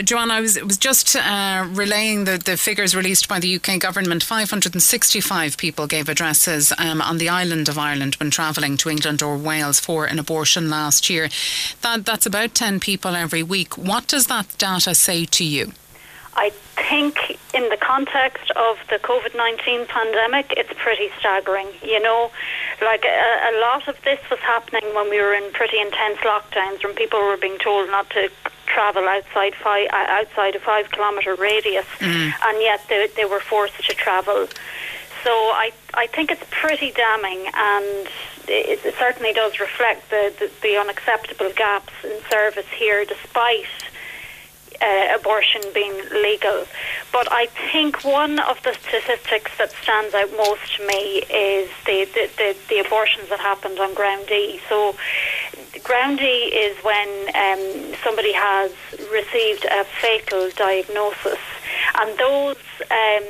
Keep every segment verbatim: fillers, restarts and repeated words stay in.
Joanne, I was, was just uh, relaying the, the figures released by the U K government. five hundred sixty-five people gave addresses um, on the island of Ireland when travelling to England or Wales for an abortion last year. That That's about ten people every week. What does that data say to you? I think in the context of the COVID nineteen pandemic, it's pretty staggering. You know, like a, a lot of this was happening when we were in pretty intense lockdowns, when people were being told not to travel outside five, outside a five kilometre radius, mm. and yet they, they were forced to travel. So I, I think it's pretty damning, and it, it certainly does reflect the, the, the unacceptable gaps in service here, despite Uh, abortion being legal. But I think one of the statistics that stands out most to me is the, the, the, the abortions that happened on Ground E. So Ground E is when um, somebody has received a fatal diagnosis, and those um,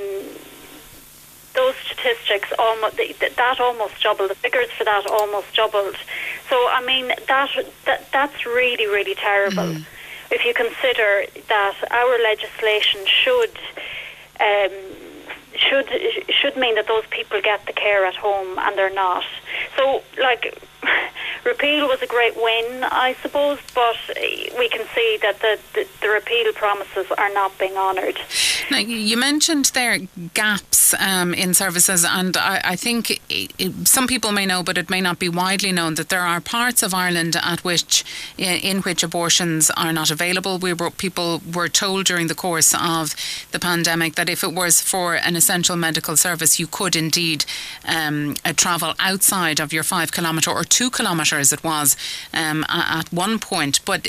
those statistics almost that almost doubled. The figures for that almost doubled. So I mean that, that that's really really terrible. Mm. If you consider that our legislation should um, should should mean that those people get the care at home, and they're not. So, like, repeal was a great win, I suppose, but we can see that the, the, the repeal promises are not being honoured. Now, you mentioned there gaps um, in services, and I, I think it, it, some people may know, but it may not be widely known, that there are parts of Ireland at which in which abortions are not available. We were, people were told during the course of the pandemic that if it was for an essential medical service, you could indeed um, uh, travel outside of your five kilometre or two kilometres it was um, at one point. But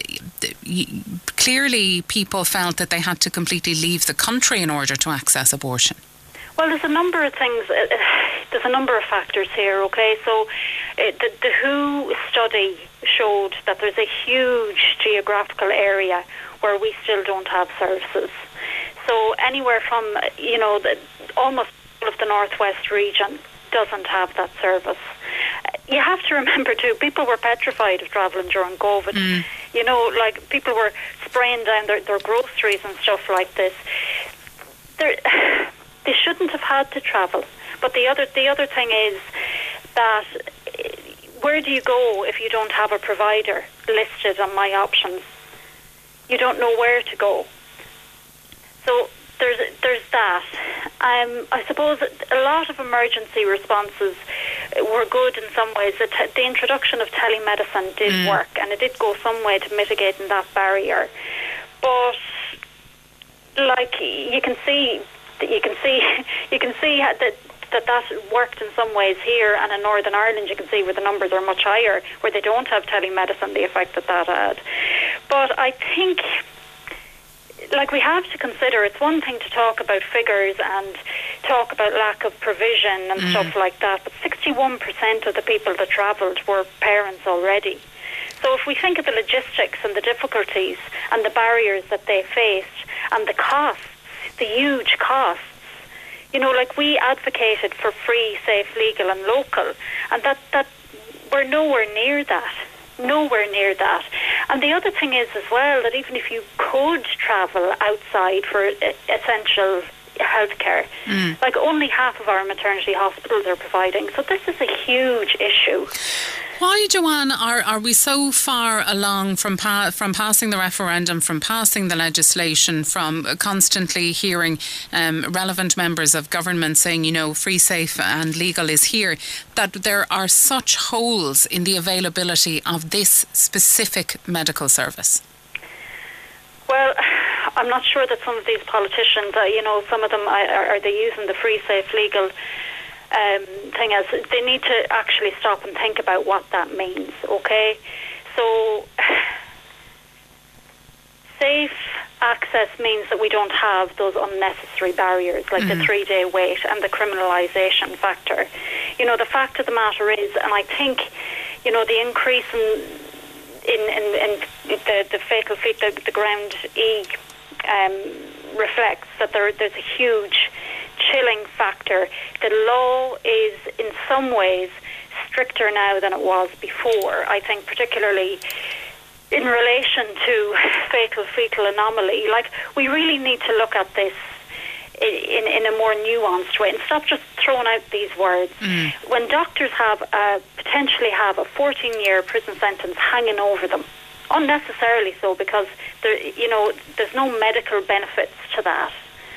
clearly people felt that they had to completely leave the country in order to access abortion. Well, there's a number of things, uh, there's a number of factors here, okay? So uh, the, the W H O study showed that there's a huge geographical area where we still don't have services. So anywhere from, you know, the, almost all of the northwest region doesn't have that service. You have to remember too, people were petrified of travelling during COVID. Mm. You know, like people were spraying down their, their groceries and stuff like this. They're, they shouldn't have had to travel. But the other the other thing is that where do you go if you don't have a provider listed on My Options? You don't know where to go. So there's there's that. Um, I suppose a lot of emergency responses were good in some ways. The, te- the introduction of telemedicine did mm. work, and it did go some way to mitigating that barrier. But like you can see, you can see, you can see that that that worked in some ways here, and in Northern Ireland you can see where the numbers are much higher, where they don't have telemedicine, the effect that that had. But I think, like, we have to consider, it's one thing to talk about figures and talk about lack of provision and mm. stuff like that, but sixty-one percent of the people that travelled were parents already. So if we think of the logistics and the difficulties and the barriers that they faced and the costs, the huge costs, you know, like, we advocated for free, safe, legal and local, and that, that we're nowhere near that. Nowhere near that. And the other thing is as well that even if you could travel outside for essential healthcare, mm. like, only half of our maternity hospitals are providing. So this is a huge issue. Why, Joanne, are, are we so far along from pa- from passing the referendum, from passing the legislation, from constantly hearing um, relevant members of government saying, you know, free, safe and legal is here, that there are such holes in the availability of this specific medical service? Well, I'm not sure that some of these politicians, uh, you know, some of them, are, are they using the free, safe, legal Um, thing is, they need to actually stop and think about what that means, okay? So, safe access means that we don't have those unnecessary barriers, like mm-hmm. the three-day wait and the criminalisation factor. You know, the fact of the matter is, and I think, you know, the increase in in, in, in the, the fatal feet, the, the Ground E, um, reflects that there there's a huge chilling factor. The law is in some ways stricter now than it was before. I think particularly in relation to fatal fetal anomaly, like, we really need to look at this in, in a more nuanced way and stop just throwing out these words. Mm. When doctors have uh, potentially have a fourteen-year prison sentence hanging over them, unnecessarily so, because there, you know, there's no medical benefits to that,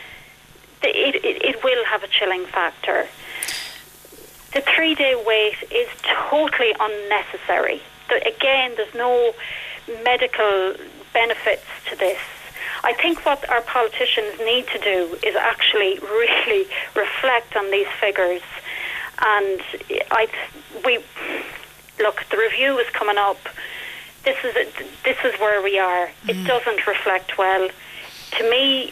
it, it, it will have a chilling factor. The three-day wait is totally unnecessary. The, again, there's no medical benefits to this. I think what our politicians need to do is actually really reflect on these figures. And I, we look, the review is coming up. This is a, this is where we are. Mm. It doesn't reflect well. To me,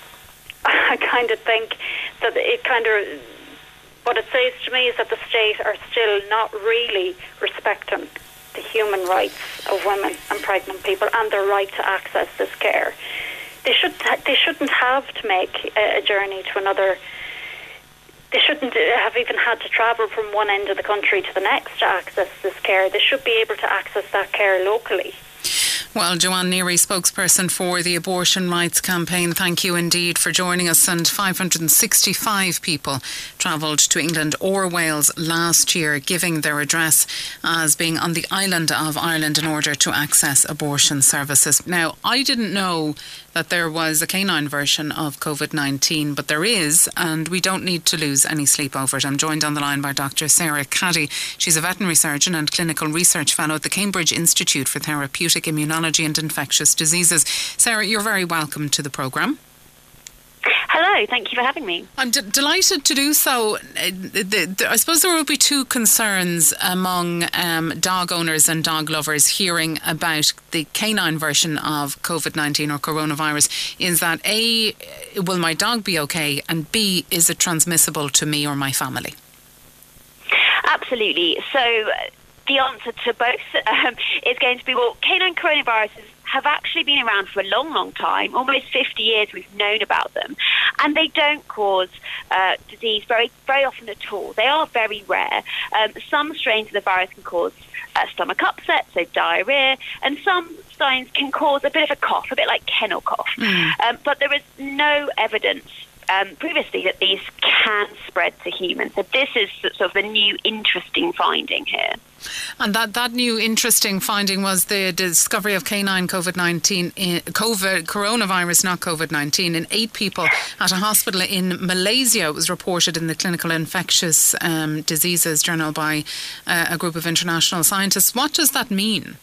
I kind of think that it kind of, what it says to me is that the state are still not really respecting the human rights of women and pregnant people and their right to access this care. They should they shouldn't have to make a, a journey to another. They shouldn't have even had to travel from one end of the country to the next to access this care. They should be able to access that care locally. Well, Joanne Neary, spokesperson for the Abortion Rights Campaign, thank you indeed for joining us. And five hundred sixty-five people travelled to England or Wales last year, giving their address as being on the island of Ireland in order to access abortion services. Now, I didn't know that there was a canine version of COVID nineteen, but there is, and we don't need to lose any sleep over it. I'm joined on the line by Doctor Sarah Caddy. She's a veterinary surgeon and clinical research fellow at the Cambridge Institute for Therapeutic Immunology and Infectious Diseases. Sarah, you're very welcome to the programme. Hello, thank you for having me. I'm d- delighted to do so. Uh, the, the, I suppose there will be two concerns among um, dog owners and dog lovers hearing about the canine version of COVID nineteen or coronavirus, is that A, will my dog be okay, and B, is it transmissible to me or my family? Absolutely. So the answer to both um, is going to be, well, canine coronaviruses have actually been around for a long, long time. Almost fifty years we've known about them. And they don't cause uh, disease very, very often at all. They are very rare. Um, some strains of the virus can cause uh, stomach upset, so diarrhea, and some strains can cause a bit of a cough, a bit like kennel cough. Mm. Um, but there is no evidence Um, previously that these can spread to humans. So this is sort of the new interesting finding here. And that, that new interesting finding was the discovery of canine COVID nineteen, in, COVID, coronavirus, not COVID nineteen, in eight people at a hospital in Malaysia. It was reported in the Clinical Infectious um, Diseases Journal by uh, a group of international scientists. What does that mean?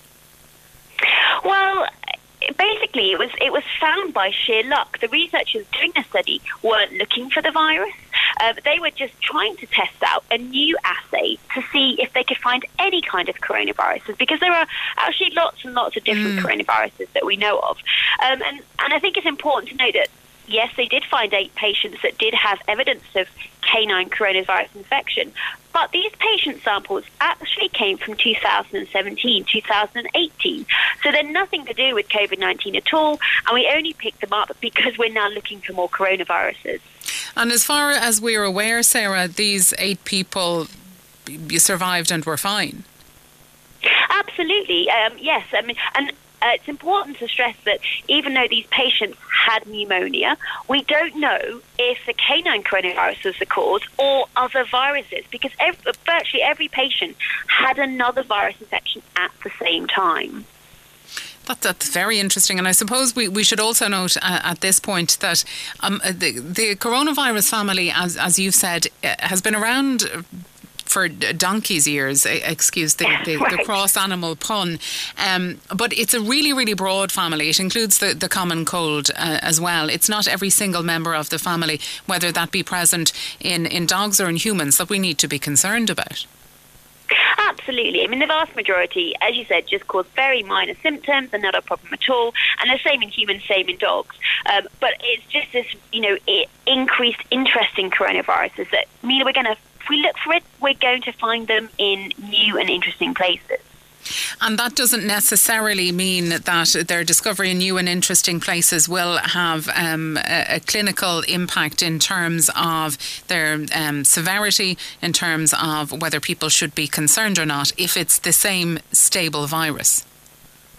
Well, basically, it was it was found by sheer luck. The researchers doing the study weren't looking for the virus. Uh, they were just trying to test out a new assay to see if they could find any kind of coronaviruses, because there are actually lots and lots of different mm. coronaviruses that we know of. Um, and, and I think it's important to note that, yes, they did find eight patients that did have evidence of canine coronavirus infection, but these patient samples actually came from two thousand seventeen, two thousand eighteen. So they're nothing to do with COVID nineteen at all, and we only picked them up because we're now looking for more coronaviruses. And as far as we're aware, Sarah, these eight people survived and were fine? Absolutely, um, yes. I mean, and Uh, it's important to stress that even though these patients had pneumonia, we don't know if the canine coronavirus was the cause or other viruses, because every, virtually every patient had another virus infection at the same time. That, that's very interesting. And I suppose we, we should also note uh, at this point that um, the, the coronavirus family, as, as you've said, uh, has been around for donkey's years, excuse the, the, right. the cross animal pun, um, but it's a really, really broad family. It includes the, the common cold uh, as well. It's not every single member of the family, whether that be present in, in dogs or in humans, that we need to be concerned about. Absolutely. I mean, the vast majority, as you said, just cause very minor symptoms and not a problem at all. And the same in humans, same in dogs. Um, but it's just this, you know, it increased interest in coronaviruses that mean we're going to, if we look for it, we're going to find them in new and interesting places. And that doesn't necessarily mean that their discovery in new and interesting places will have um, a, a clinical impact in terms of their um, severity, in terms of whether people should be concerned or not, if it's the same stable virus.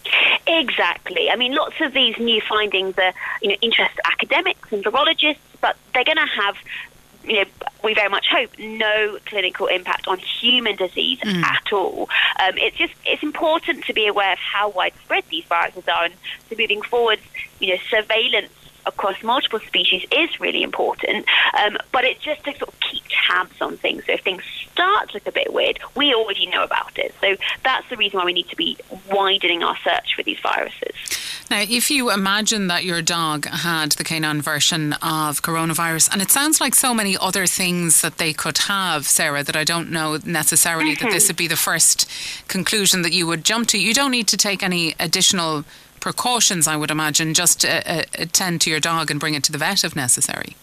Exactly. I mean, lots of these new findings are, you know, interest academics and virologists, but they're going to have, you know, we very much hope, no clinical impact on human disease mm. at all. Um, it's just, it's important to be aware of how widespread these viruses are, and so moving forward, you know, surveillance across multiple species is really important, um, but it's just to sort of keep tabs on things. So if things start to look a bit weird, we already know about it. So that's the reason why we need to be widening our search for these viruses. Now, if you imagine that your dog had the canine version of coronavirus, and it sounds like so many other things that they could have, Sarah, that I don't know necessarily mm-hmm. that this would be the first conclusion that you would jump to. You don't need to take any additional precautions, I would imagine, just uh, uh, attend to your dog and bring it to the vet if necessary.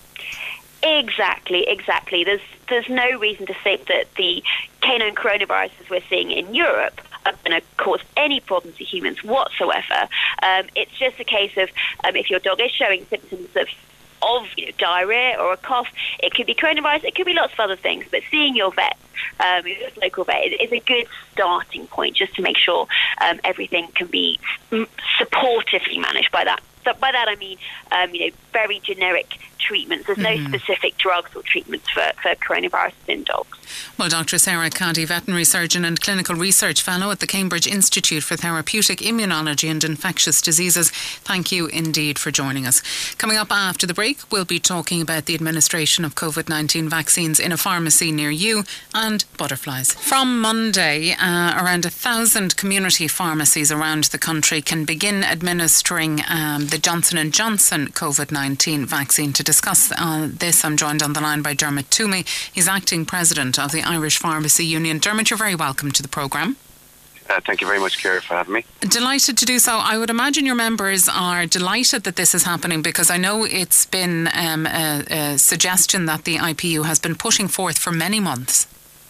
Exactly, exactly. There's there's no reason to think that the canine coronaviruses we're seeing in Europe are going to cause any problems to humans whatsoever. Um, it's just a case of um, if your dog is showing symptoms of of you know, diarrhea or a cough, it could be coronavirus, it could be lots of other things, but seeing your vet, um, your local vet, is, is a good starting point just to make sure um, everything can be supportively managed by that. So by that I mean, um, you know, very generic treatments. There's no mm-hmm. specific drugs or treatments for, for coronavirus in dogs. Well, Doctor Sarah Caddy, veterinary surgeon and clinical research fellow at the Cambridge Institute for Therapeutic Immunology and Infectious Diseases, thank you indeed for joining us. Coming up after the break, we'll be talking about the administration of COVID nineteen vaccines in a pharmacy near you and butterflies. From Monday, uh, around a thousand community pharmacies around the country can begin administering um, the Johnson and Johnson COVID nineteen vaccine. To discuss uh, this, I'm joined on the line by Dermot Toomey. He's acting president of the Irish Pharmacy Union. Dermot, you're very welcome to the programme. Uh, thank you very much, Ciara, for having me. Delighted to do so. I would imagine your members are delighted that this is happening, because I know it's been um, a, a suggestion that the I P U has been pushing forth for many months.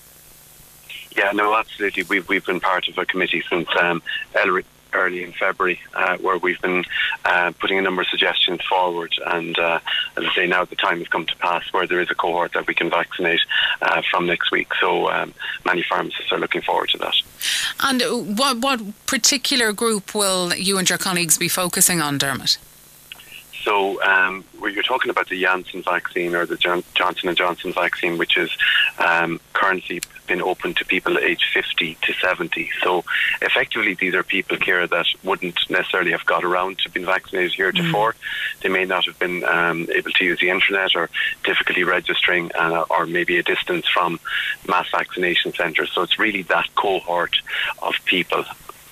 Yeah, no, absolutely. We've, we've been part of a committee since um, early, early in February, uh, where we've been uh, putting a number of suggestions forward. And uh, as I say, now the time has come to pass where there is a cohort that we can vaccinate uh, from next week. So um, many pharmacists are looking forward to that. And what, what particular group will you and your colleagues be focusing on, Dermot? So um, where you're talking about the Janssen vaccine, or the John- Johnson and Johnson vaccine, which is um, currently been open to people aged fifty to seventy. So effectively these are people, Ciara, that wouldn't necessarily have got around to being vaccinated heretofore. Mm. They may not have been um, able to use the internet, or difficulty registering, uh, or maybe a distance from mass vaccination centres. So it's really that cohort of people.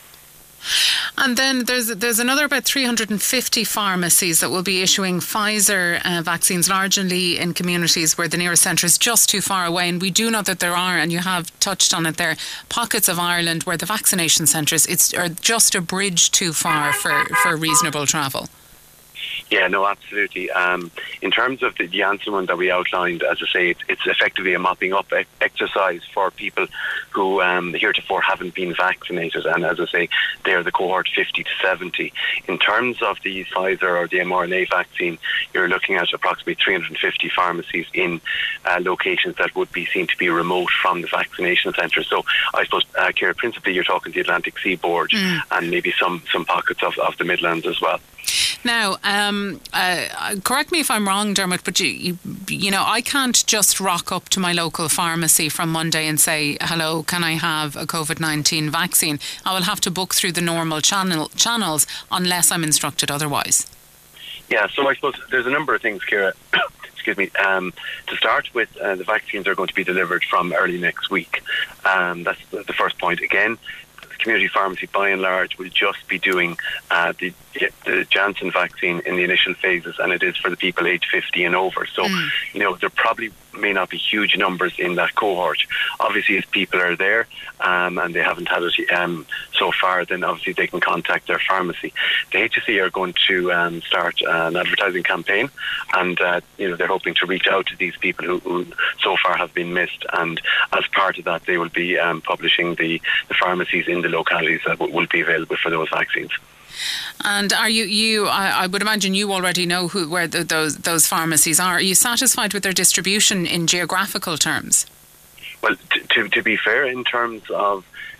And then there's there's another about three hundred fifty pharmacies that will be issuing Pfizer uh, vaccines, largely in communities where the nearest centre is just too far away. And we do know that there are, and you have touched on it there, pockets of Ireland where the vaccination centres it's are just a bridge too far for, for reasonable travel. Yeah, no, absolutely. Um, in terms of the Janssen one that we outlined, as I say, it's, it's effectively a mopping up e- exercise for people who um, heretofore haven't been vaccinated. And as I say, they're the cohort fifty to seventy. In terms of the Pfizer or the mRNA vaccine, you're looking at approximately three hundred fifty pharmacies in uh, locations that would be seen to be remote from the vaccination centre. So I suppose, uh, Ciara, principally you're talking the Atlantic Seaboard mm. and maybe some, some pockets of, of the Midlands as well. Now, um, uh, correct me if I'm wrong, Dermot, but you, you, you know, I can't just rock up to my local pharmacy from Monday and say, hello, can I have a COVID nineteen vaccine? I will have to book through the normal channel channels unless I'm instructed otherwise. Yeah, so I suppose there's a number of things, Ciara. Excuse me. Um, to start with, uh, the vaccines are going to be delivered from early next week. Um, that's the, the first point. Again, community pharmacy, by and large, will just be doing uh, the, the Janssen vaccine in the initial phases, and it is for the people aged fifty and over. So, mm. you know, there probably may not be huge numbers in that cohort. Obviously, if people are there um, and they haven't had it um, so far, then obviously they can contact their pharmacy. The H S E are going to um, start an advertising campaign, and uh, you know, they're hoping to reach out to these people who, who so far have been missed. And as part of that, they will be um, publishing the, the pharmacies in the localities that w- will be available for those vaccines. And are you, you I, I would imagine you already know who where the, those those pharmacies are. Are you satisfied with their distribution in geographical terms? Well, t- to, to be fair, in terms of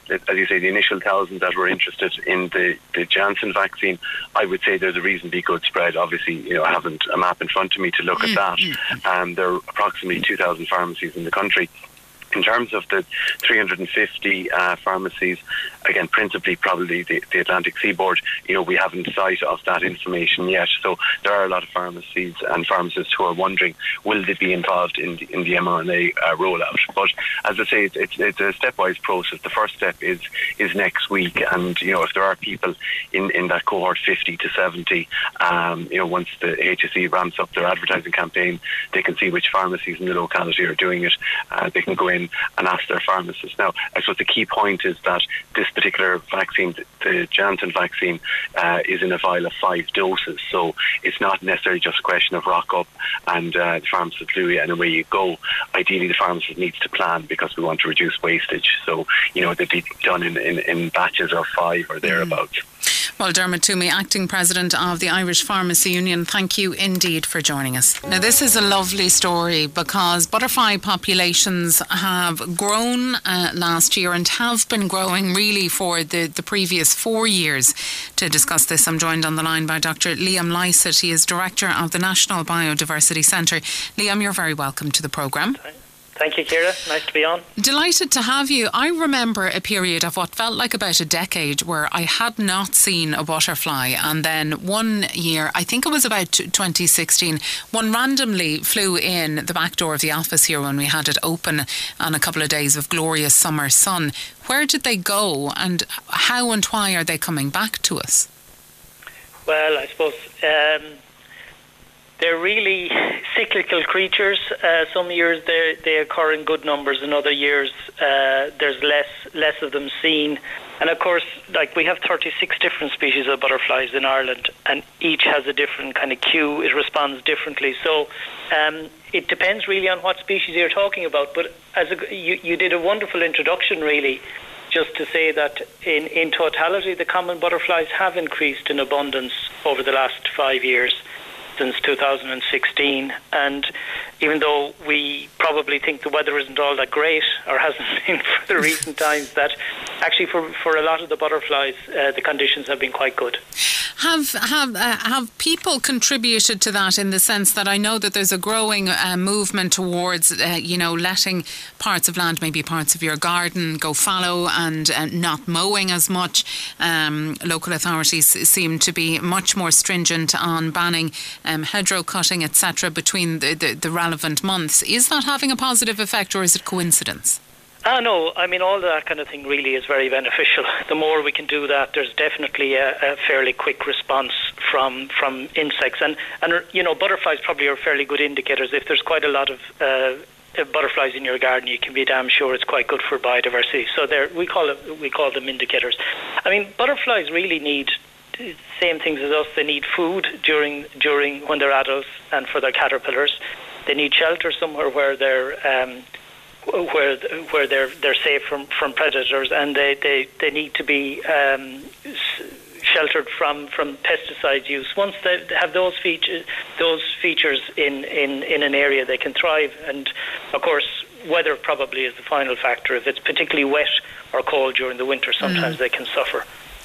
as you say, the initial thousand that were interested in the, the Janssen vaccine, I would say there's a reasonably good spread. Obviously, you know, I haven't a map in front of me to look at that. Um, there are approximately two thousand pharmacies in the country. In terms of the three hundred fifty uh, pharmacies, again, principally probably the, the Atlantic Seaboard, you know, we haven't sight of that information yet. So there are a lot of pharmacies and pharmacists who are wondering, will they be involved in the, in the mRNA uh, rollout? But as I say, it's, it's, it's a stepwise process. The first step is is next week, and you know, if there are people in, in that cohort fifty to seventy, um, you know, once the H S E ramps up their advertising campaign, they can see which pharmacies in the locality are doing it. Uh, they can go in and ask their pharmacist. Now, I suppose the key point is that this particular vaccine, the Janssen vaccine, uh, is in a vial of five doses. So it's not necessarily just a question of rock up and uh, the pharmacist flew you and away you go. Ideally, the pharmacist needs to plan because we want to reduce wastage. So, you know, they'd be done in, in, in batches of five or thereabouts. Mm. Well, Dermot Toomey, Acting President of the Irish Pharmacy Union, thank you indeed for joining us. Now, this is a lovely story because butterfly populations have grown uh, last year and have been growing really for the, the previous four years. To discuss this, I'm joined on the line by Doctor Liam Lycett. He is Director of the National Biodiversity Centre. Liam, you're very welcome to the programme. Thank you, Ciara. Nice to be on. Delighted to have you. I remember a period of what felt like about a decade where I had not seen a butterfly, and then one year, I think it was about twenty sixteen, one randomly flew in the back door of the office here when we had it open on a couple of days of glorious summer sun. Where did they go, and how and why are they coming back to us? Well, I suppose um, they're really cyclical creatures. Uh, some years they they occur in good numbers, and other years uh, there's less less of them seen. And of course, like we have thirty-six different species of butterflies in Ireland, and each has a different kind of cue. It responds differently. So um, it depends really on what species you're talking about. But as a, you you did a wonderful introduction, really, just to say that in in totality, the common butterflies have increased in abundance over the last five years. Since two thousand sixteen, and even though we probably think the weather isn't all that great, or hasn't been for the recent times, that actually for, for a lot of the butterflies uh, the conditions have been quite good. Have have uh, have people contributed to that, in the sense that I know that there's a growing uh, movement towards uh, you know, letting parts of land, maybe parts of your garden, go fallow and uh, not mowing as much. Um, local authorities seem to be much more stringent on banning Um, hedgerow cutting, et cetera, between the, the, the relevant months. Is that having a positive effect, or is it coincidence? Ah, no, I mean, all that kind of thing really is very beneficial. The more we can do that, there's definitely a, a fairly quick response from from insects. And, and, you know, butterflies probably are fairly good indicators. If there's quite a lot of uh, butterflies in your garden, you can be damn sure it's quite good for biodiversity. So they're, we call it, we call them indicators. I mean, butterflies really need same things as us. They need food during during when they're adults, and for their caterpillars, they need shelter somewhere where they're um, where where they're they're safe from, from predators, and they, they, they need to be um, sheltered from, from pesticide use. Once they have those features those features in, in, in an area, they can thrive. And of course, weather probably is the final factor. If it's particularly wet or cold during the winter, sometimes mm. they can suffer.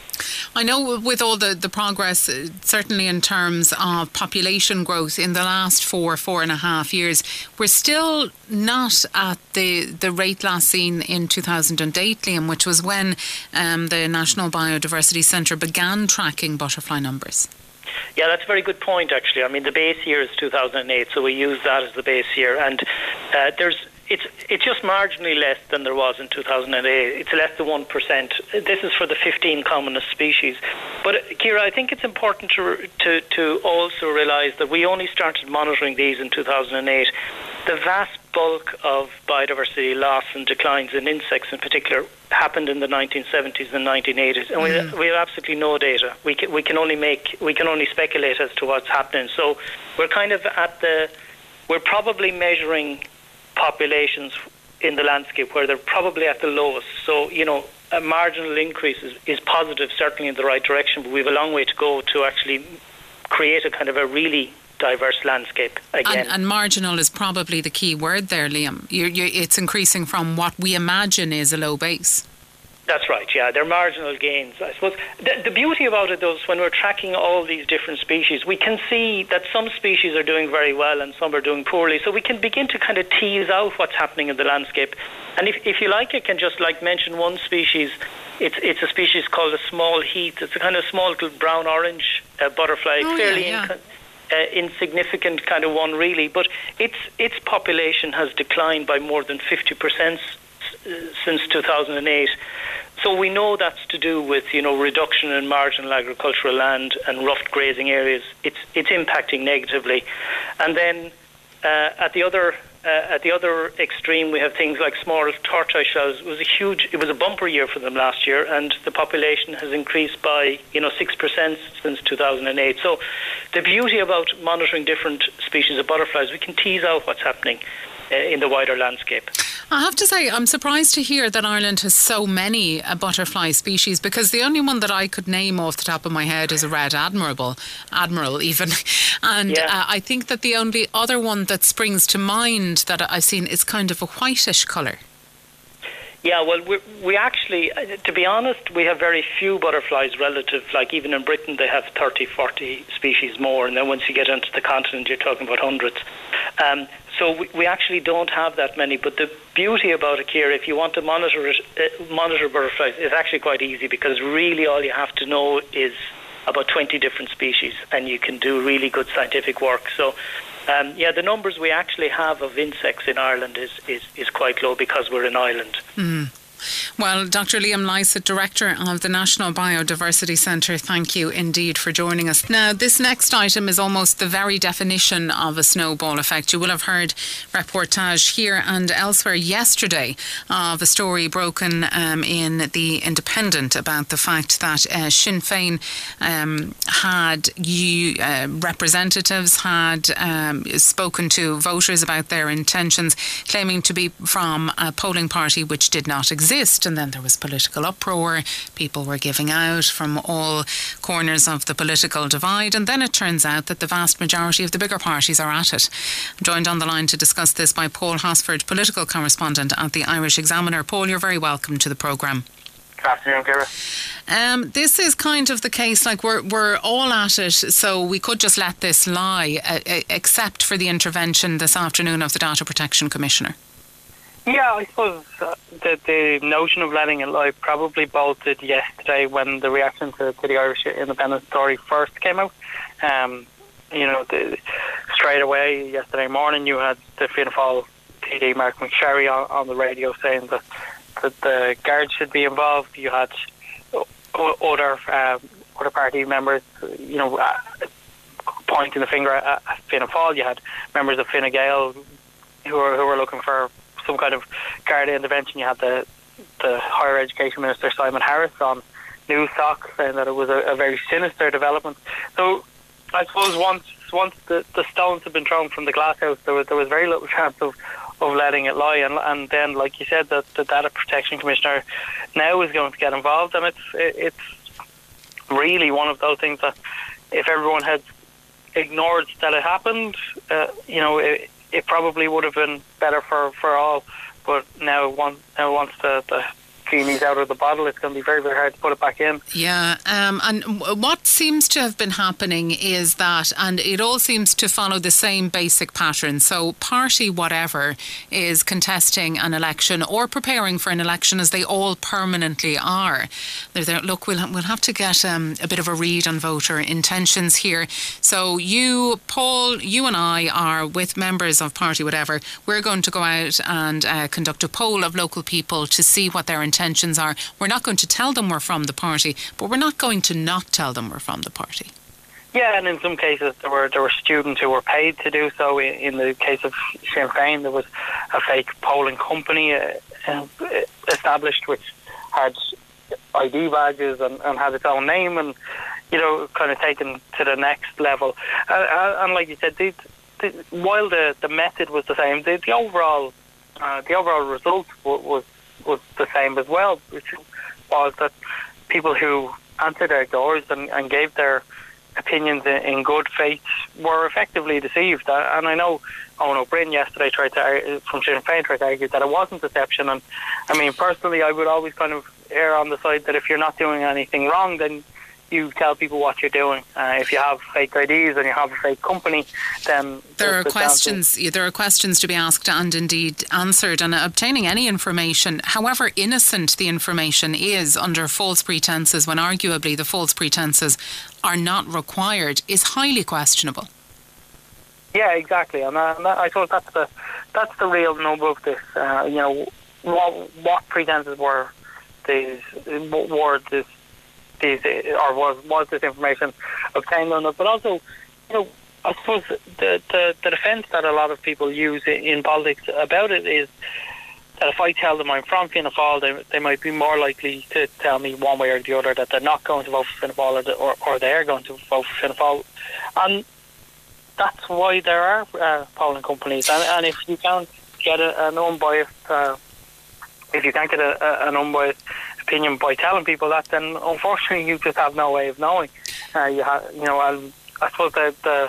I know with all the, the progress, uh, certainly in terms of population growth in the last four, four and a half years, we're still not at the, the rate last seen in two thousand eight, Liam, which was when um, the National Biodiversity Centre began tracking butterfly numbers. Yeah, that's a very good point, actually. I mean, the base year is two thousand eight, so we use that as the base year. And uh, there's It's it's just marginally less than there was in two thousand eight. It's less than one percent. This is for the fifteen commonest species. But, Ciara, I think it's important to to, to also realise that we only started monitoring these in two thousand eight. The vast bulk of biodiversity loss and declines in insects in particular happened in the nineteen seventies and nineteen eighties, and mm. we, we have absolutely no data. We can, we can only make we can only speculate as to what's happening. So we're kind of at the we're probably measuring populations in the landscape where they're probably at the lowest. So, you know, a marginal increase is, is positive, certainly in the right direction, but we have a long way to go to actually create a kind of a really diverse landscape again. And, and marginal is probably the key word there, Liam. You're, you're, it's increasing from what we imagine is a low base. That's right, yeah. They're marginal gains, I suppose. The, the beauty about it, though, is when we're tracking all these different species, we can see that some species are doing very well and some are doing poorly. So we can begin to kind of tease out what's happening in the landscape. And if, if you like, I can just like mention one species. It's it's a species called a small heath. It's a kind of small little brown-orange uh, butterfly, oh, fairly yeah, yeah. In, uh, insignificant kind of one, really. But its its population has declined by more than fifty percent since two thousand eight. So we know that's to do with, you know, reduction in marginal agricultural land and rough grazing areas. It's it's impacting negatively. And then uh, at the other uh, at the other extreme, we have things like small tortoise shells. It was a huge, it was a bumper year for them last year, and the population has increased by, you know, six percent since two thousand eight. So the beauty about monitoring different species of butterflies, we can tease out what's happening uh, in the wider landscape. I have to say, I'm surprised to hear that Ireland has so many uh, butterfly species, because the only one that I could name off the top of my head is a red admiral, admiral even. And yeah. uh, I think that the only other one that springs to mind that I've seen is kind of a whitish colour. Yeah, well, we, we actually, to be honest, we have very few butterflies relative. Like even in Britain, they have thirty, forty species more. And then once you get into the continent, you're talking about hundreds. Um, so we, we actually don't have that many. But the beauty about it, Ciara, if you want to monitor it, uh, monitor butterflies, it's actually quite easy, because really all you have to know is about twenty different species, and you can do really good scientific work. So Um, yeah, the numbers we actually have of insects in Ireland is, is, is quite low because we're an island. Mm. Well, Doctor Liam Lycett, Director of the National Biodiversity Centre, thank you indeed for joining us. Now, this next item is almost the very definition of a snowball effect. You will have heard reportage here and elsewhere yesterday of a story broken um, in The Independent about the fact that uh, Sinn Féin um, had you, uh, representatives had um, spoken to voters about their intentions, claiming to be from a polling party which did not exist. And then there was political uproar. People were giving out from all corners of the political divide. And then it turns out that the vast majority of the bigger parties are at it. I'm joined on the line to discuss this by Paul Hosford, political correspondent at the Irish Examiner. Paul, you're very welcome to the programme. Good afternoon, Ciara. Um, this is kind of the case, like we're we're all at it, so we could just let this lie, uh, except for the intervention this afternoon of the Data Protection Commissioner. Yeah, I suppose uh, the, the notion of letting it lie probably bolted yesterday when the reaction to, to the Irish Independent story first came out. Um, you know, the, straight away yesterday morning you had the Fianna Fáil T D Mark McSherry on, on the radio saying that, that the Guards should be involved. You had other uh, other party members, you know, uh, pointing the finger at, at Fianna Fáil. You had members of Fine Gael who were who were looking for some kind of Garda intervention. You had the the Higher Education Minister Simon Harris on Newstalk saying that it was a, a very sinister development. So I suppose once once the, the stones had been thrown from the glass house, there was there was very little chance of, of letting it lie. And and then, like you said, that the Data Protection Commissioner now is going to get involved, and it's it's really one of those things that if everyone had ignored that it happened, uh, you know. It, It probably would have been better for, for all, but now, one, now once the, the genie's out of the bottle, it's going to be very, very hard to put it back in. Yeah, um, and what seems to have been happening is that, and it all seems to follow the same basic pattern. So party whatever is contesting an election or preparing for an election, as they all permanently are. They're there, look, we'll, we'll have to get um, a bit of a read on voter intentions here. So you, Paul, you and I are with members of party whatever. We're going to go out and uh, conduct a poll of local people to see what their intentions are. We're not going to tell them we're from the party, but we're not going to not tell them we're from the party. Yeah, and in some cases there were there were students who were paid to do so. In the case of Sinn Féin, there was a fake polling company uh, uh, established which had I D badges and, and had its own name, and you know, kind of taken to the next level. Uh, and like you said, the, the, while the, the method was the same, the, the overall uh, the overall result was, was was the same as well, which was that people who answered their doors and, and gave their opinions in, in good faith were effectively deceived. And I know Owen O'Brien yesterday tried to argue, from Sinn Féin tried to argue that it wasn't deception. And I mean, personally, I would always kind of err on the side that if you're not doing anything wrong, then you tell people what you're doing. Uh, if you have fake I Ds and you have a fake company, then there are questions. Yeah, there are questions to be asked and indeed answered. And obtaining any information, however innocent the information is, under false pretences, when arguably the false pretences are not required, is highly questionable. Yeah, exactly, and, uh, and that, I thought that's the that's the real nub of this. Uh, you know, what what pretenses were these were this. These, or was was this information obtained on it? But also, you know, I suppose the, the the defence that a lot of people use in politics about it is that if I tell them I'm from Fianna Fáil, they they might be more likely to tell me one way or the other that they're not going to vote for Fianna Fáil, or, or, or they are going to vote for Fianna Fáil, and that's why there are uh, polling companies. And, and if you can't get a, an unbiased, uh, if you can't get a, a, an unbiased opinion by telling people that, then unfortunately you just have no way of knowing. Uh, you have, you know, I, I suppose the, the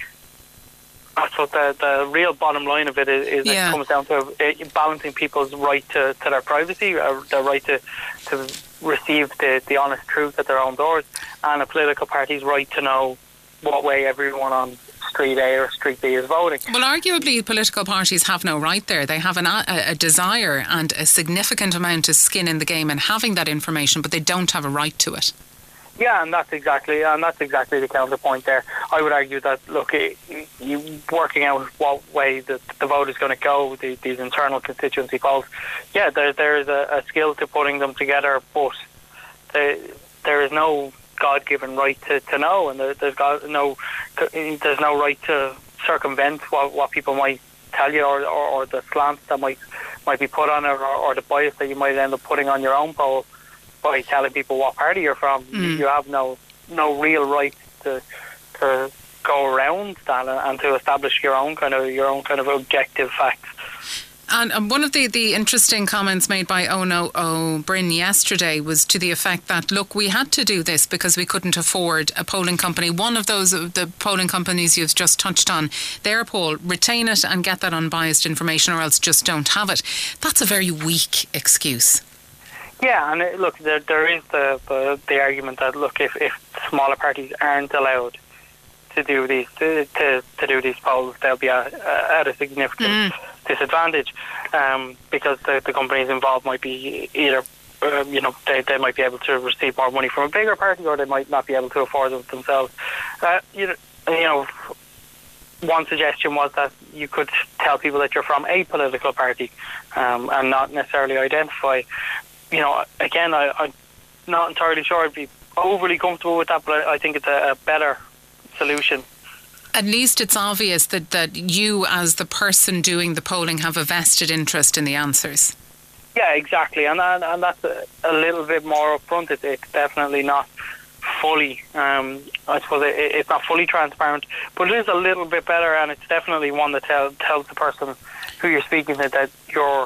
I suppose the, the real bottom line of it is, is yeah. it comes down to uh, balancing people's right to, to their privacy, uh, their right to to receive the, the honest truth at their own doors, and a political party's right to know what way everyone on Street A or Street B is voting. Well, arguably, political parties have no right there. They have an, a, a desire and a significant amount of skin in the game in having that information, but they don't have a right to it. Yeah, and that's exactly and that's exactly the counterpoint there. I would argue that, look, you working out what way the, the vote is going to go, the, these internal constituency polls, yeah, there there is a, a skill to putting them together, but there, there is no God-given right to, to know, and there, there's got no there's no right to circumvent what, what people might tell you, or, or, or the slants that might might be put on it, or, or the bias that you might end up putting on your own poll by telling people what party you're from. Mm. You have no no real right to to go around that and to establish your own kind of your own kind of objective facts. And um, one of the, the interesting comments made by Ono O'Brien yesterday was to the effect that, look, we had to do this because we couldn't afford a polling company. One of those, the polling companies you've just touched on, their poll, retain it and get that unbiased information, or else just don't have it. That's a very weak excuse. Yeah, and it, look, there, there is the, the the argument that, look, if, if smaller parties aren't allowed to do these to, to, to do these polls, they'll be at, at a significant mm. disadvantage, um, because the, the companies involved might be either, uh, you know, they, they might be able to receive more money from a bigger party, or they might not be able to afford it themselves. Uh, you know, you know, one suggestion was that you could tell people that you're from a political party, um, and not necessarily identify. You know, again, I, I'm not entirely sure I'd be overly comfortable with that, but I, I think it's a, a better solution. At least it's obvious that, that you, as the person doing the polling, have a vested interest in the answers. Yeah, exactly, and and, and that's a, a little bit more upfront. It, it's definitely not fully, um, I suppose it, it's not fully transparent, but it is a little bit better, and it's definitely one that tell, tells the person who you're speaking to that your,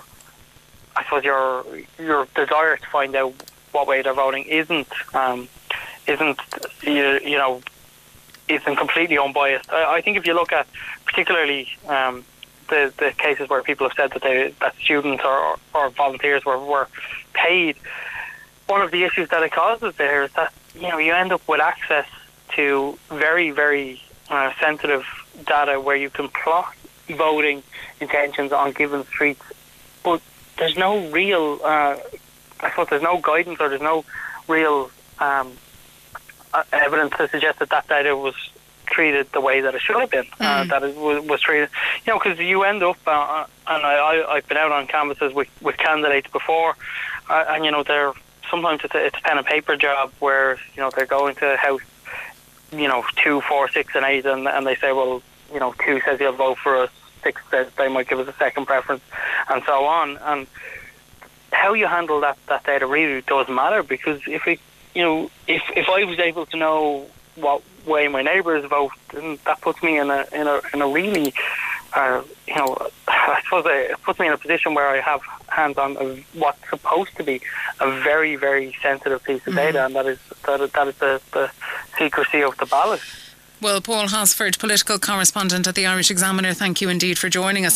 I suppose your your desire to find out what way they're voting isn't um, isn't you, you know. isn't completely unbiased. I, I think if you look at particularly um, the the cases where people have said that they that students or, or volunteers were, were paid, one of the issues that it causes there is that, you know, you end up with access to very, very uh, sensitive data where you can plot voting intentions on given streets, but there's no real, uh, I suppose there's no guidance, or there's no real um, Uh, evidence to suggest that that data was treated the way that it should have been, mm. uh, that it was, was treated, you know, because you end up, uh, and I, I, I've been out on canvases with, with candidates before, uh, and, you know, they're, sometimes it's a, it's a pen and paper job where, you know, they're going to house, you know, two, four, six and eight, and, and they say, well, you know, two says he'll vote for us, six says they might give us a second preference, and so on, and how you handle that, that data really does matter, because if it, you know, if if I was able to know what way my neighbours vote, then that puts me in a in a in a really, uh, you know, I suppose it puts me in a position where I have hands on what's supposed to be a very, very sensitive piece of data, mm-hmm. and that is that is, that is the, the secrecy of the ballot. Well, Paul Hosford, political correspondent at the Irish Examiner, thank you indeed for joining us.